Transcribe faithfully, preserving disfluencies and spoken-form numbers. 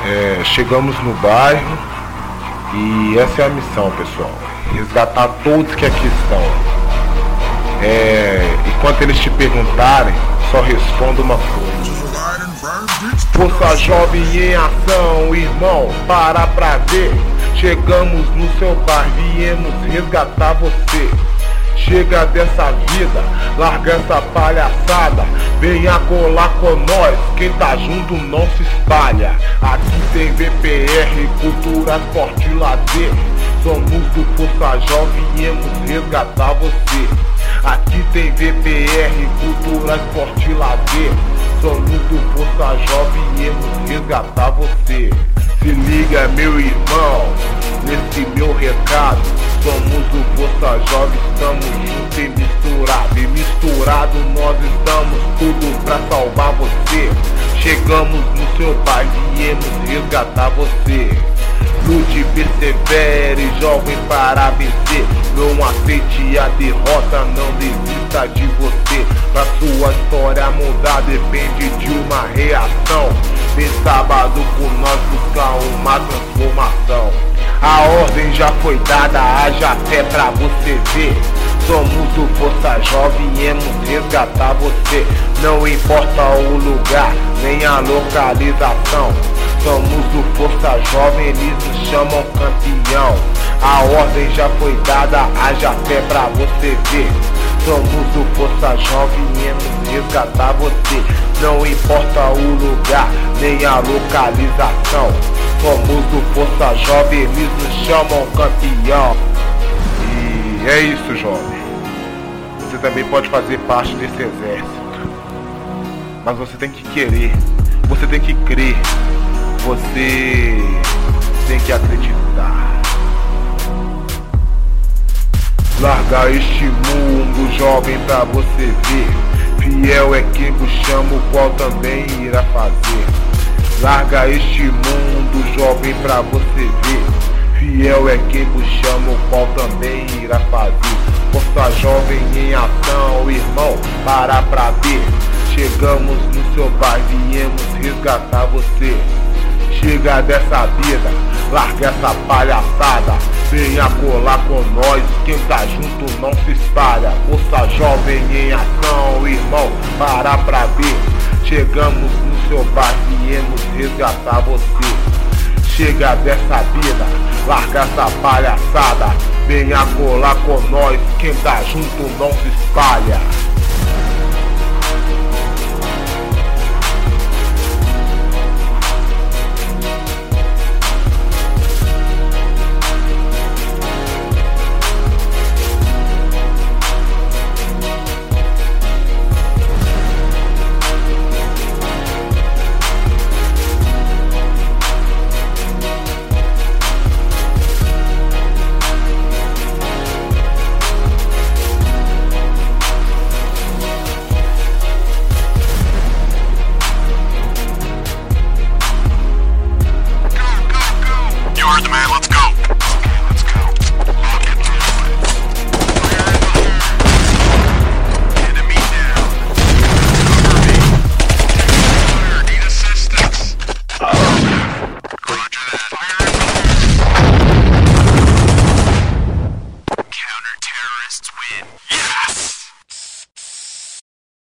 É, chegamos no bairro e essa é a missão, pessoal. Resgatar todos que aqui estão. É, enquanto eles te perguntarem, só responda uma coisa. Força Jovem em ação, irmão, para pra ver. Chegamos no seu bairro, viemos resgatar você. Chega dessa vida, larga essa palhaçada. Venha colar com nós, quem tá junto não se espalha. Aqui tem V P R, cultura, esporte e lazer. Somos do Força Jovem, viemos resgatar você. Aqui tem V P R, cultura, esporte e lazer. Somos do Força Jovem, viemos resgatar você. Se liga, meu irmão, nesse meu recado. Somos o Força Jovem, estamos juntos e misturados. E misturado nós estamos tudo pra salvar você. Chegamos no seu bairro, viemos resgatar você. Lute, persevere, jovem, para vencer. Não aceite a derrota, não desista de você. Pra sua história mudar depende de uma reação. Vem sábado por nós buscar uma transformação. A ordem já foi dada, haja fé pra você ver. Somos o Força Jovem, viemos resgatar você. Não importa o lugar, nem a localização. Somos o Força Jovem, eles nos chamam campeão. A ordem já foi dada, haja fé pra você ver. Somos o Força Jovem, viemos resgatar você. Não importa o lugar, nem a localização. Somos o Força Jovem, eles nos chamam campeão. E é isso, jovem. Você também pode fazer parte desse exército. Mas você tem que querer, você tem que crer, você tem que acreditar. Larga este mundo, jovem, pra você ver. Fiel é quem vos chama, o qual também irá fazer. Larga este mundo, jovem, pra você ver. Fiel é quem vos chama, o qual também irá fazer. Força Jovem em ação, irmão, para pra ver. Chegamos no seu bairro, viemos resgatar você. Chega dessa vida, larga essa palhaçada. Venha colar com nós, quem tá junto não se espalha. Força Jovem em ação, irmão, para pra ver. Chegamos no seu bairro, viemos resgatar você. Chega dessa vida, larga essa palhaçada. Venha colar com nós, quem tá junto não se espalha. Win.